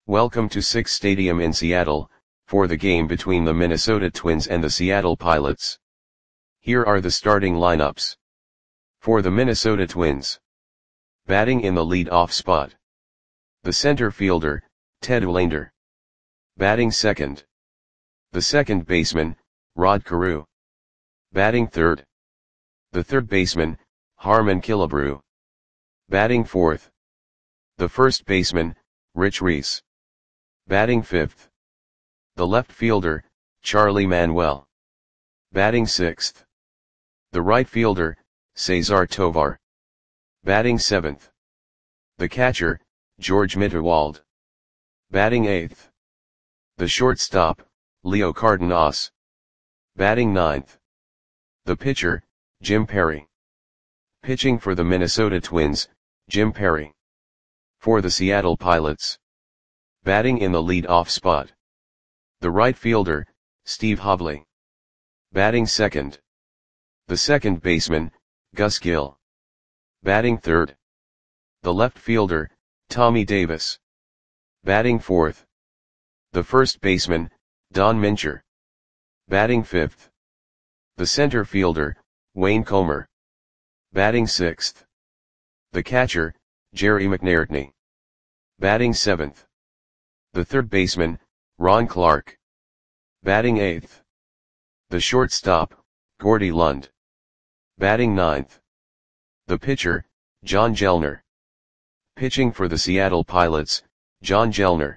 Welcome to Sick's Stadium in Seattle, for the game between the Minnesota Twins and the Seattle Pilots. Here are the starting lineups. For the Minnesota Twins. Batting in the lead-off spot. The center fielder, Ted Willander. Batting second. The second baseman, Rod Carew. Batting third. The third baseman, Harmon Killebrew. Batting fourth. The first baseman, Rich Reese. Batting fifth. The left fielder, Charlie Manuel. Batting sixth. The right fielder, Cesar Tovar. Batting seventh. The catcher, George Mitterwald. Batting eighth. The shortstop, Leo Cardenas. Batting ninth. The pitcher, Jim Perry. Pitching for the Minnesota Twins, Jim Perry. For the Seattle Pilots. Batting in the lead-off spot. The right fielder, Steve Hovley. Batting second. The second baseman, Gus Gill. Batting third. The left fielder, Tommy Davis. Batting fourth. The first baseman, Don Mincher. Batting fifth. The center fielder, Wayne Comer. Batting sixth. The catcher, Jerry McNairtney. Batting seventh. The third baseman, Ron Clark. Batting eighth. The shortstop, Gordy Lund. Batting ninth. The pitcher, John Gellner. Pitching for the Seattle Pilots, John Gellner.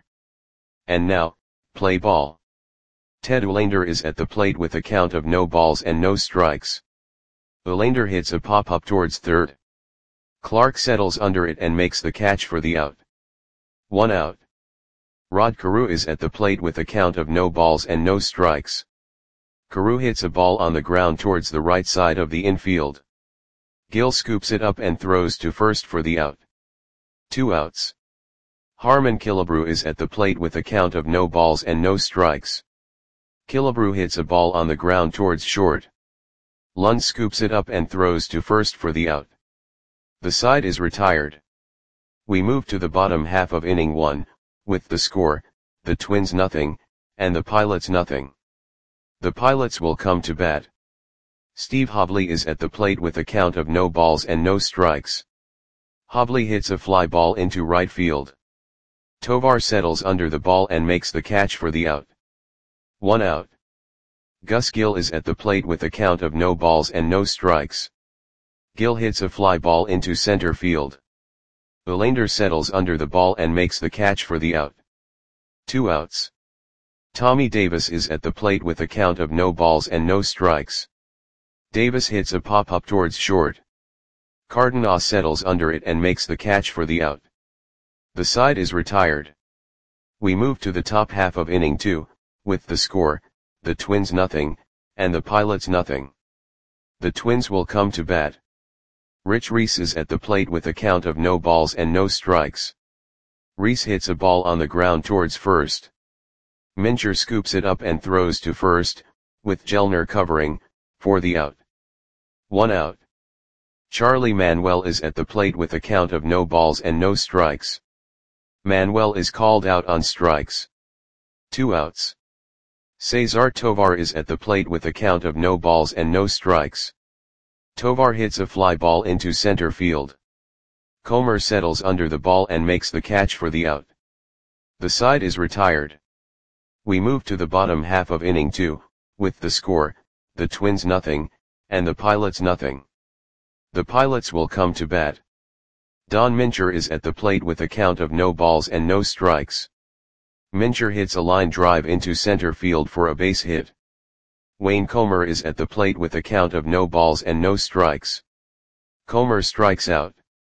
And now, play ball. Ted Willander is at the plate with a count of no balls and no strikes. Willander hits a pop-up towards third. Clark settles under it and makes the catch for the out. 1 out. Rod Carew is at the plate with a count of no balls and no strikes. Carew hits a ball on the ground towards the right side of the infield. Gill scoops it up and throws to first for the out. 2 outs. Harmon Killebrew is at the plate with a count of no balls and no strikes. Killebrew hits a ball on the ground towards short. Lund scoops it up and throws to first for the out. The side is retired. We move to the bottom half of inning 1, with the score, the Twins nothing, and the Pilots nothing. The Pilots will come to bat. Steve Hovley is at the plate with a count of no balls and no strikes. Hovley hits a fly ball into right field. Tovar settles under the ball and makes the catch for the out. 1 out. Gus Gill is at the plate with a count of no balls and no strikes. Gill hits a fly ball into center field. Willander settles under the ball and makes the catch for the out. 2 outs. Tommy Davis is at the plate with a count of no balls and no strikes. Davis hits a pop-up towards short. Cardenas settles under it and makes the catch for the out. The side is retired. We move to the top half of inning 2, with the score, the Twins nothing, and the Pilots nothing. The Twins will come to bat. Rich Reese is at the plate with a count of no balls and no strikes. Reese hits a ball on the ground towards first. Mincher scoops it up and throws to first, with Gellner covering, for the out. 1 out. Charlie Manuel is at the plate with a count of no balls and no strikes. Manuel is called out on strikes. 2 outs. Cesar Tovar is at the plate with a count of no balls and no strikes. Tovar hits a fly ball into center field. Comer settles under the ball and makes the catch for the out. The side is retired. We move to the bottom half of inning 2, with the score, the Twins nothing, and the Pilots nothing. The Pilots will come to bat. Don Mincher is at the plate with a count of no balls and no strikes. Mincher hits a line drive into center field for a base hit. Wayne Comer is at the plate with a count of no balls and no strikes. Comer strikes out.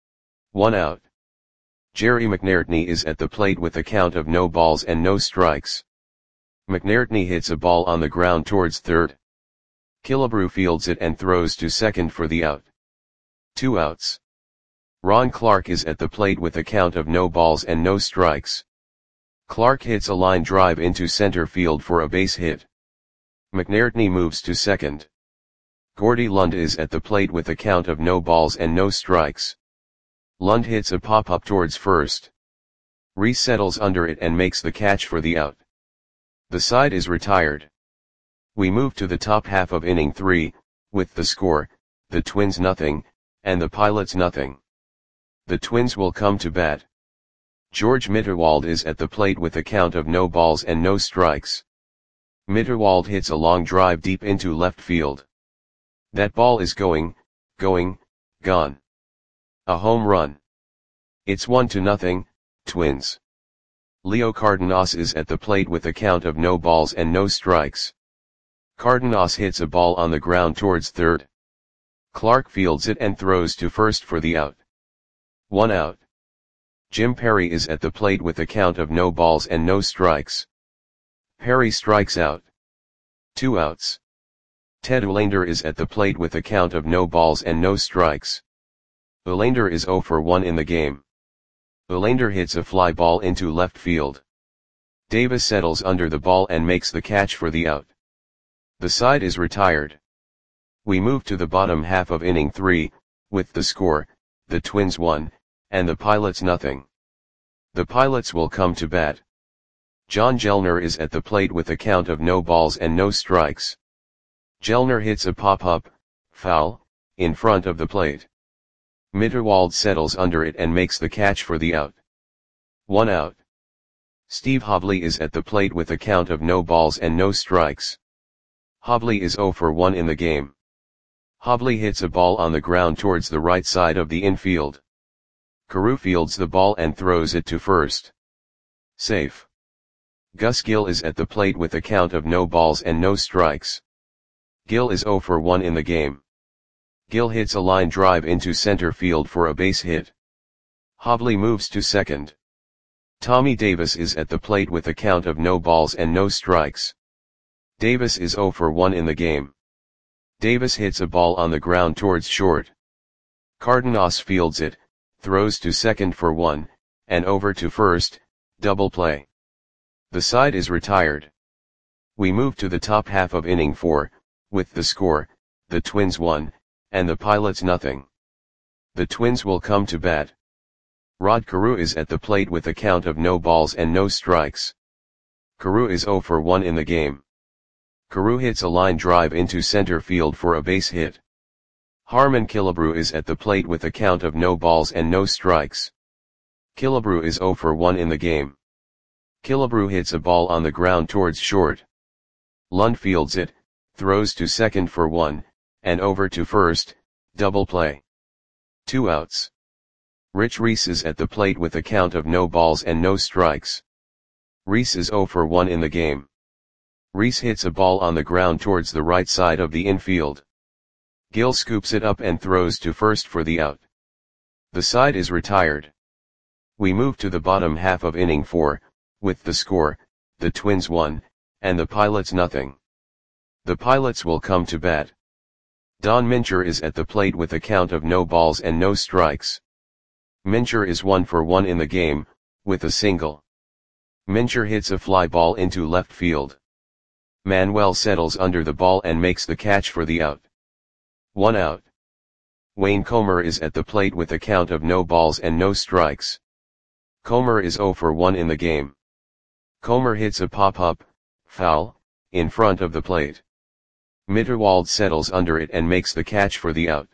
1 out. Jerry McNairtney is at the plate with a count of no balls and no strikes. McNairtney hits a ball on the ground towards third. Killebrew fields it and throws to second for the out. 2 outs. Ron Clark is at the plate with a count of no balls and no strikes. Clark hits a line drive into center field for a base hit. McNairtney moves to second. Gordy Lund is at the plate with a count of no balls and no strikes. Lund hits a pop-up towards first. Reese settles under it and makes the catch for the out. The side is retired. We move to the top half of inning 3, with the score, the Twins nothing, and the Pilots nothing. The Twins will come to bat. George Mitterwald is at the plate with a count of no balls and no strikes. Mitterwald hits a long drive deep into left field. That ball is going, gone. A home run. It's 1-0, Twins. Leo Cardenas is at the plate with a count of no balls and no strikes. Cardenas hits a ball on the ground towards third. Clark fields it and throws to first for the out. 1 out. Jim Perry is at the plate with a count of no balls and no strikes. Perry strikes out. 2 outs. Ted Olander is at the plate with a count of no balls and no strikes. Olander is 0 for 1 in the game. Olander hits a fly ball into left field. Davis settles under the ball and makes the catch for the out. The side is retired. We move to the bottom half of inning 3, with the score, the Twins 1, and the Pilots nothing. The Pilots will come to bat. John Gellner is at the plate with a count of no balls and no strikes. Gellner hits a pop-up, foul, in front of the plate. Mitterwald settles under it and makes the catch for the out. 1 out. Steve Hobley is at the plate with a count of no balls and no strikes. Hobley is 0 for 1 in the game. Hobley hits a ball on the ground towards the right side of the infield. Carew fields the ball and throws it to first. Safe. Gus Gill is at the plate with a count of no balls and no strikes. Gill is 0 for 1 in the game. Gill hits a line drive into center field for a base hit. Hobley moves to second. Tommy Davis is at the plate with a count of no balls and no strikes. Davis is 0 for 1 in the game. Davis hits a ball on the ground towards short. Cardenas fields it, throws to second for 1, and over to first, double play. The side is retired. We move to the top half of inning 4, with the score, the Twins 1, and the Pilots nothing. The Twins will come to bat. Rod Carew is at the plate with a count of no balls and no strikes. Carew is 0 for 1 in the game. Carew hits a line drive into center field for a base hit. Harmon Killebrew is at the plate with a count of no balls and no strikes. Killebrew is 0 for 1 in the game. Killebrew hits a ball on the ground towards short. Lund fields it, throws to second for 1, and over to first, double play. 2 outs. Rich Reese is at the plate with a count of no balls and no strikes. Reese is 0 for 1 in the game. Reese hits a ball on the ground towards the right side of the infield. Gill scoops it up and throws to first for the out. The side is retired. We move to the bottom half of inning 4, with the score, the Twins 1, and the Pilots nothing. The Pilots will come to bat. Don Mincher is at the plate with a count of no balls and no strikes. Mincher is 1 for 1 in the game, with a single. Mincher hits a fly ball into left field. Manuel settles under the ball and makes the catch for the out. 1 out. Wayne Comer is at the plate with a count of no balls and no strikes. Comer is 0 for 1 in the game. Comer hits a pop-up, foul, in front of the plate. Mitterwald settles under it and makes the catch for the out.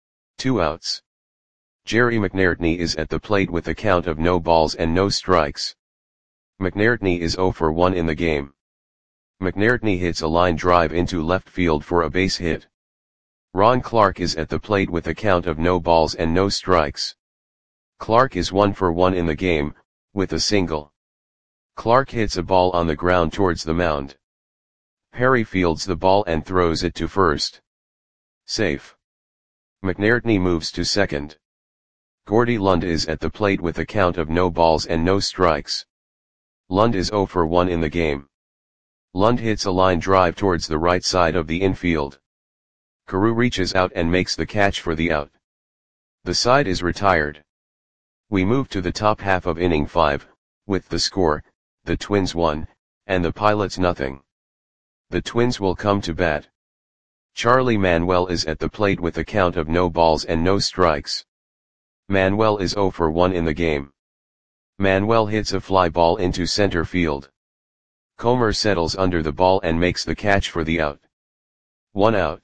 2 outs. Jerry McNairtney is at the plate with a count of no balls and no strikes. McNairtney is 0 for 1 in the game. McNairtney hits a line drive into left field for a base hit. Ron Clark is at the plate with a count of no balls and no strikes. Clark is 1 for 1 in the game, with a single. Clark hits a ball on the ground towards the mound. Perry fields the ball and throws it to first. Safe. McNairtney moves to second. Gordy Lund is at the plate with a count of no balls and no strikes. Lund is 0 for 1 in the game. Lund hits a line drive towards the right side of the infield. Carew reaches out and makes the catch for the out. The side is retired. We move to the top half of inning 5, with the score, the Twins 1, and the Pilots nothing. The Twins will come to bat. Charlie Manuel is at the plate with a count of no balls and no strikes. Manuel is 0 for 1 in the game. Manuel hits a fly ball into center field. Comer settles under the ball and makes the catch for the out. 1 out.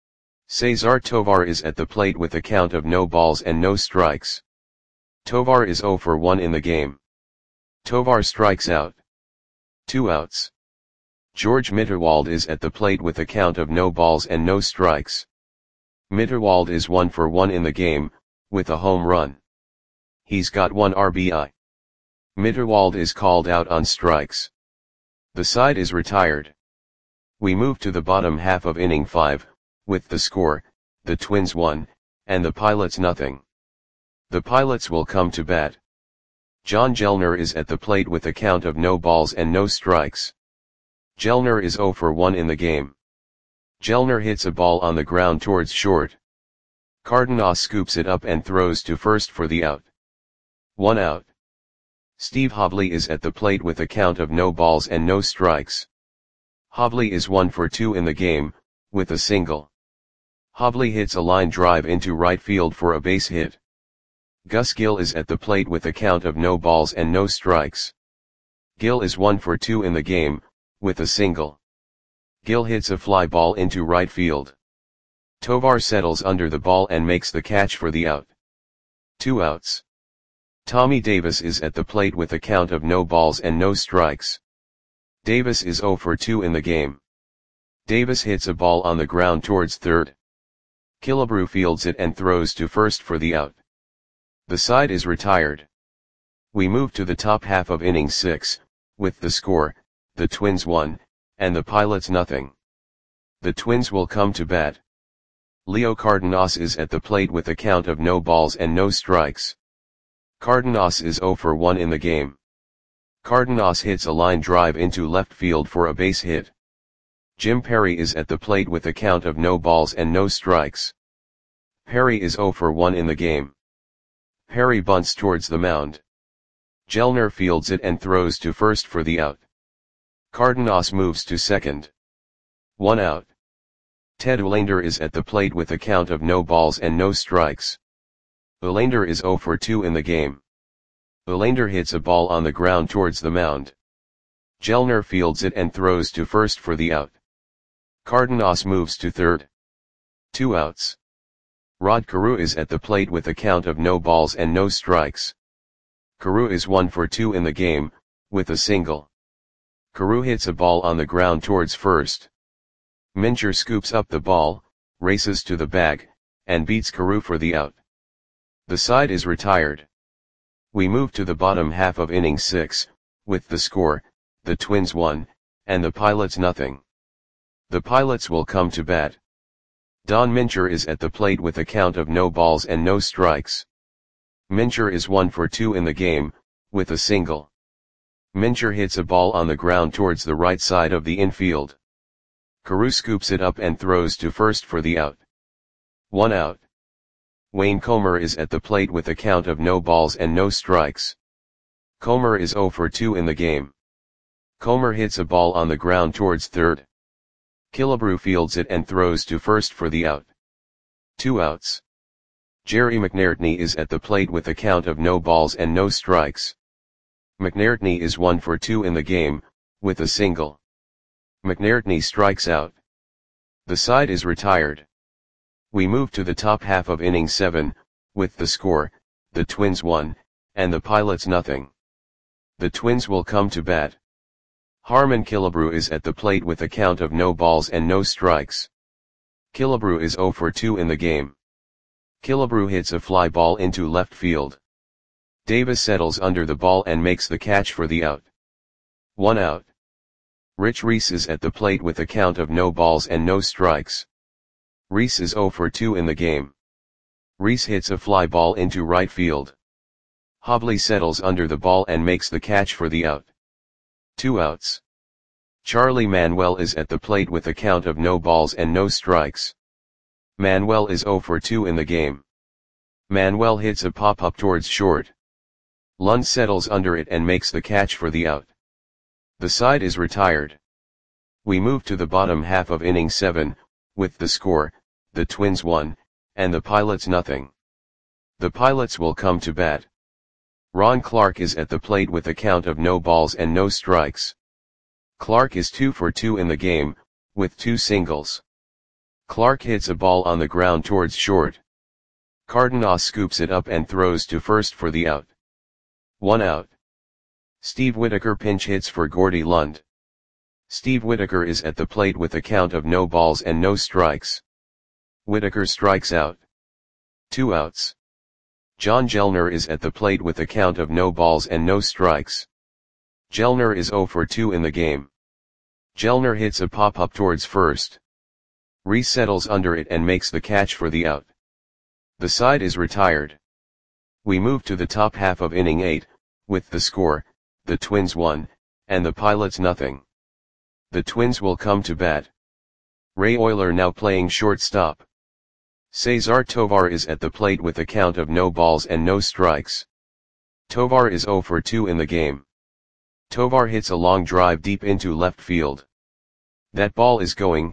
Cesar Tovar is at the plate with a count of no balls and no strikes. Tovar is 0 for 1 in the game. Tovar strikes out. 2 outs. George Mitterwald is at the plate with a count of no balls and no strikes. Mitterwald is 1 for 1 in the game, with a home run. He's got 1 RBI. Mitterwald is called out on strikes. The side is retired. We move to the bottom half of inning 5, with the score, the Twins 1, and the Pilots nothing. The Pilots will come to bat. John Gellner is at the plate with a count of no balls and no strikes. Gellner is 0 for 1 in the game. Gellner hits a ball on the ground towards short. Cardenas scoops it up and throws to first for the out. 1 out. Steve Hobley is at the plate with a count of no balls and no strikes. Hobley is 1 for 2 in the game, with a single. Hobley hits a line drive into right field for a base hit. Gus Gill is at the plate with a count of no balls and no strikes. Gill is 1 for 2 in the game, with a single. Gill hits a fly ball into right field. Tovar settles under the ball and makes the catch for the out. 2 outs. Tommy Davis is at the plate with a count of no balls and no strikes. Davis is 0 for 2 in the game. Davis hits a ball on the ground towards third. Killebrew fields it and throws to first for the out. The side is retired. We move to the top half of inning 6, with the score, the Twins 1, and the Pilots nothing. The Twins will come to bat. Leo Cardenas is at the plate with a count of no balls and no strikes. Cardenas is 0 for 1 in the game. Cardenas hits a line drive into left field for a base hit. Jim Perry is at the plate with a count of no balls and no strikes. Perry is 0 for 1 in the game. Perry bunts towards the mound. Gellner fields it and throws to first for the out. Cardenas moves to second. 1 out. Ted Olander is at the plate with a count of no balls and no strikes. Olander is 0 for 2 in the game. Olander hits a ball on the ground towards the mound. Gellner fields it and throws to first for the out. Cardenas moves to third. 2 outs. Rod Carew is at the plate with a count of no balls and no strikes. Carew is 1 for 2 in the game, with a single. Carew hits a ball on the ground towards first. Mincher scoops up the ball, races to the bag, and beats Carew for the out. The side is retired. We move to the bottom half of inning 6, with the score, the Twins 1, and the Pilots nothing. The Pilots will come to bat. Don Mincher is at the plate with a count of no balls and no strikes. Mincher is 1 for 2 in the game, with a single. Mincher hits a ball on the ground towards the right side of the infield. Carew scoops it up and throws to first for the out. 1 out. Wayne Comer is at the plate with a count of no balls and no strikes. Comer is 0 for 2 in the game. Comer hits a ball on the ground towards third. Killebrew fields it and throws to first for the out. 2 outs. Jerry McNairtney is at the plate with a count of no balls and no strikes. McNairtney is 1 for 2 in the game, with a single. McNairtney strikes out. The side is retired. We move to the top half of inning 7, with the score, the Twins 1, and the Pilots nothing. The Twins will come to bat. Harmon Killebrew is at the plate with a count of no balls and no strikes. Killebrew is 0 for 2 in the game. Killebrew hits a fly ball into left field. Davis settles under the ball and makes the catch for the out. 1 out. Rich Reese is at the plate with a count of no balls and no strikes. Reese is 0 for 2 in the game. Reese hits a fly ball into right field. Hobley settles under the ball and makes the catch for the out. 2 outs. Charlie Manuel is at the plate with a count of no balls and no strikes. Manuel is 0 for 2 in the game. Manuel hits a pop-up towards short. Lund settles under it and makes the catch for the out. The side is retired. We move to the bottom half of inning 7, with the score, the Twins 1, and the Pilots nothing. The Pilots will come to bat. Ron Clark is at the plate with a count of no balls and no strikes. Clark is 2 for 2 in the game, with 2 singles. Clark hits a ball on the ground towards short. Cardenas scoops it up and throws to first for the out. 1 out. Steve Whitaker pinch hits for Gordy Lund. Steve Whitaker is at the plate with a count of no balls and no strikes. Whitaker strikes out. 2 outs. John Gellner is at the plate with a count of no balls and no strikes. Gellner is 0 for 2 in the game. Gellner hits a pop-up towards first. Reese settles under it and makes the catch for the out. The side is retired. We move to the top half of inning 8, with the score, the Twins 1, and the Pilots nothing. The Twins will come to bat. Ray Oyler now playing shortstop. Cesar Tovar is at the plate with a count of no balls and no strikes. Tovar is 0 for 2 in the game. Tovar hits a long drive deep into left field. That ball is gone.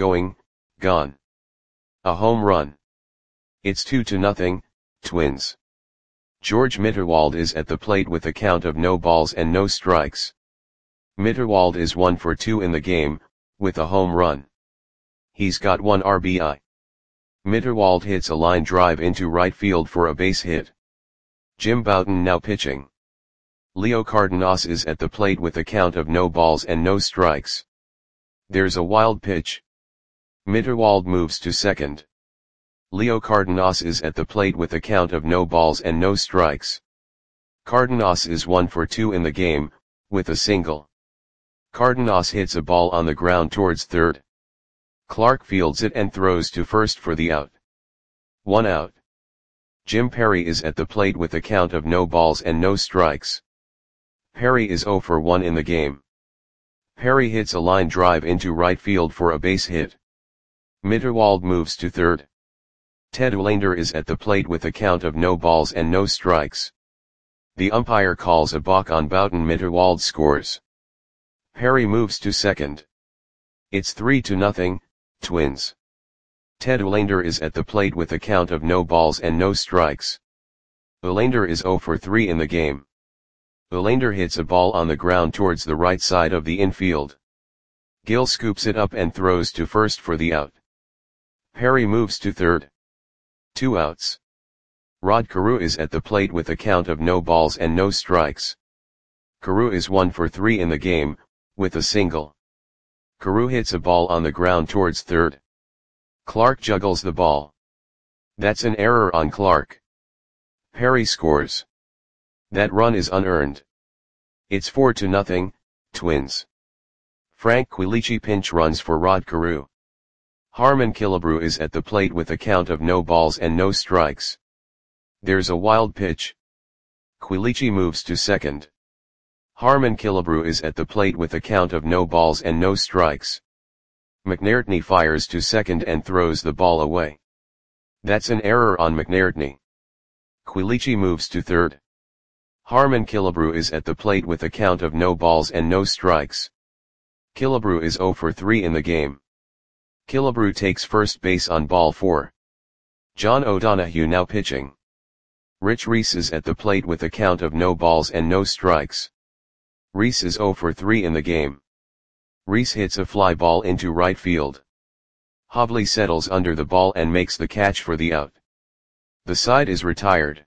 A home run. It's 2-0, Twins. George Mitterwald is at the plate with a count of no balls and no strikes. Mitterwald is 1 for 2 in the game, with a home run. He's got 1 RBI. Mitterwald hits a line drive into right field for a base hit. Jim Bouton now pitching. Leo Cardenas is at the plate with a count of no balls and no strikes. There's a wild pitch. Mitterwald moves to second. Leo Cardenas is at the plate with a count of no balls and no strikes. Cardenas is 1 for 2 in the game, with a single. Cardenas hits a ball on the ground towards third. Clark fields it and throws to first for the out. 1 out. Jim Perry is at the plate with a count of no balls and no strikes. Perry is 0 for 1 in the game. Perry hits a line drive into right field for a base hit. Mitterwald moves to third. Ted Olander is at the plate with a count of no balls and no strikes. The umpire calls a balk on Bouton. Mitterwald scores. Perry moves to second. It's 3-0, Twins. Ted Olander is at the plate with a count of no balls and no strikes. Olander is 0 for 3 in the game. Olander hits a ball on the ground towards the right side of the infield. Gill scoops it up and throws to first for the out. Perry moves to third. 2 outs. Rod Carew is at the plate with a count of no balls and no strikes. Carew is 1 for 3 in the game, with a single. Carew hits a ball on the ground towards third. Clark juggles the ball. That's an error on Clark. Perry scores. That run is unearned. It's 4-0, Twins. Frank Quilici pinch runs for Rod Carew. Harmon Killebrew is at the plate with a count of no balls and no strikes. There's a wild pitch. Quilici moves to second. Harmon Killebrew is at the plate with a count of no balls and no strikes. McNairtney fires to second and throws the ball away. That's an error on McNairtney. Quilici moves to third. Harmon Killebrew is at the plate with a count of no balls and no strikes. Killebrew is 0 for 3 in the game. Killebrew takes first base on ball 4. John O'Donohue now pitching. Rich Reese is at the plate with a count of no balls and no strikes. Reese is 0 for 3 in the game. Reese hits a fly ball into right field. Hobley settles under the ball and makes the catch for the out. The side is retired.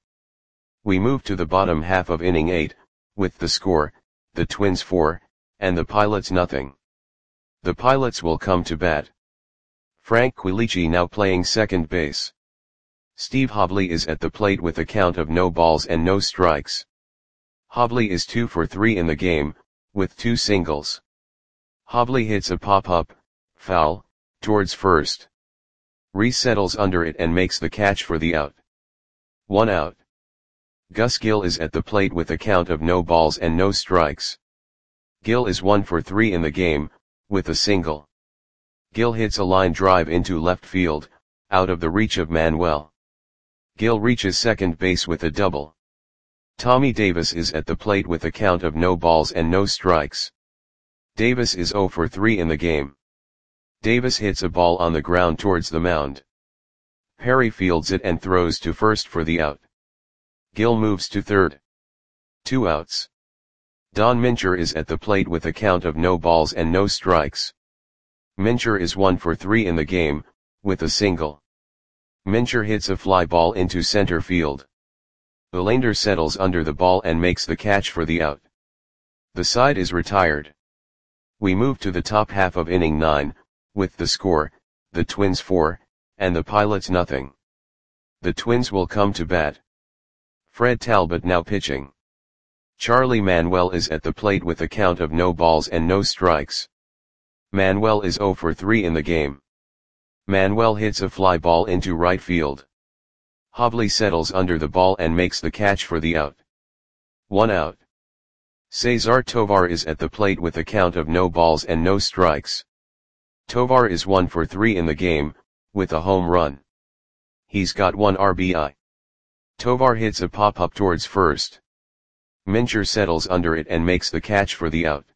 We move to the bottom half of inning 8, with the score, the Twins 4, and the Pilots nothing. The Pilots will come to bat. Frank Quilici now playing second base. Steve Hobley is at the plate with a count of no balls and no strikes. Hobley is 2 for 3 in the game, with 2 singles. Hobley hits a pop-up, foul, towards first. Reese settles under it and makes the catch for the out. 1 out. Gus Gill is at the plate with a count of no balls and no strikes. Gill is 1 for 3 in the game, with a single. Gill hits a line drive into left field, out of the reach of Manuel. Gill reaches second base with a double. Tommy Davis is at the plate with a count of no balls and no strikes. Davis is 0 for 3 in the game. Davis hits a ball on the ground towards the mound. Perry fields it and throws to first for the out. Gill moves to third. 2 outs. Don Mincher is at the plate with a count of no balls and no strikes. Mincher is 1 for 3 in the game, with a single. Mincher hits a fly ball into center field. Uhlaender settles under the ball and makes the catch for the out. The side is retired. We move to the top half of inning 9, with the score, the Twins 4, and the Pilots nothing. The Twins will come to bat. Fred Talbot now pitching. Charlie Manuel is at the plate with a count of no balls and no strikes. Manuel is 0 for 3 in the game. Manuel hits a fly ball into right field. Hobley settles under the ball and makes the catch for the out. 1 out. Cesar Tovar is at the plate with a count of no balls and no strikes. Tovar is 1 for 3 in the game, with a home run. He's got 1 RBI. Tovar hits a pop-up towards first. Mincher settles under it and makes the catch for the out.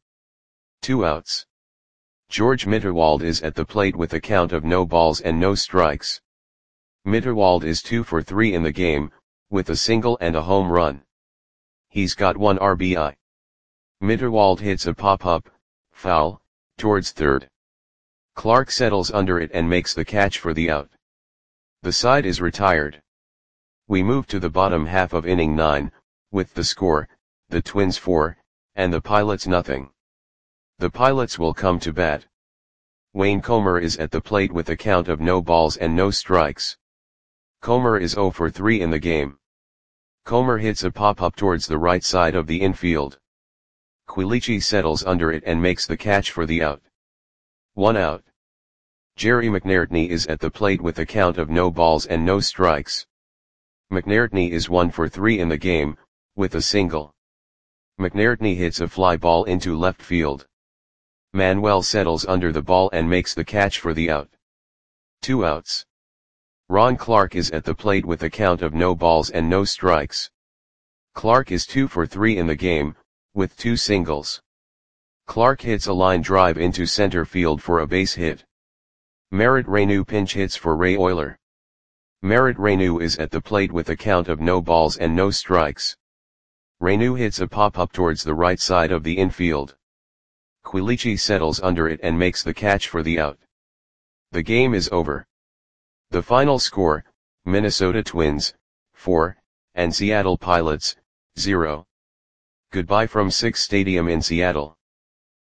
2 outs. George Mitterwald is at the plate with a count of no balls and no strikes. Mitterwald is 2 for 3 in the game, with a single and a home run. He's got 1 RBI. Mitterwald hits a pop-up, foul, towards third. Clark settles under it and makes the catch for the out. The side is retired. We move to the bottom half of inning 9, with the score, the Twins 4, and the Pilots nothing. The Pilots will come to bat. Wayne Comer is at the plate with a count of no balls and no strikes. Comer is 0 for 3 in the game. Comer hits a pop-up towards the right side of the infield. Quilici settles under it and makes the catch for the out. 1 out. Jerry McNairtney is at the plate with a count of no balls and no strikes. McNairtney is 1 for 3 in the game, with a single. McNairtney hits a fly ball into left field. Manuel settles under the ball and makes the catch for the out. 2 outs. Ron Clark is at the plate with a count of no balls and no strikes. Clark is 2 for 3 in the game, with 2 singles. Clark hits a line drive into center field for a base hit. Merritt Reyneau pinch hits for Ray Oyler. Merritt Reyneau is at the plate with a count of no balls and no strikes. Reyneau hits a pop-up towards the right side of the infield. Quilici settles under it and makes the catch for the out. The game is over. The final score, Minnesota Twins, 4, and Seattle Pilots, 0. Goodbye from Sick's Stadium in Seattle.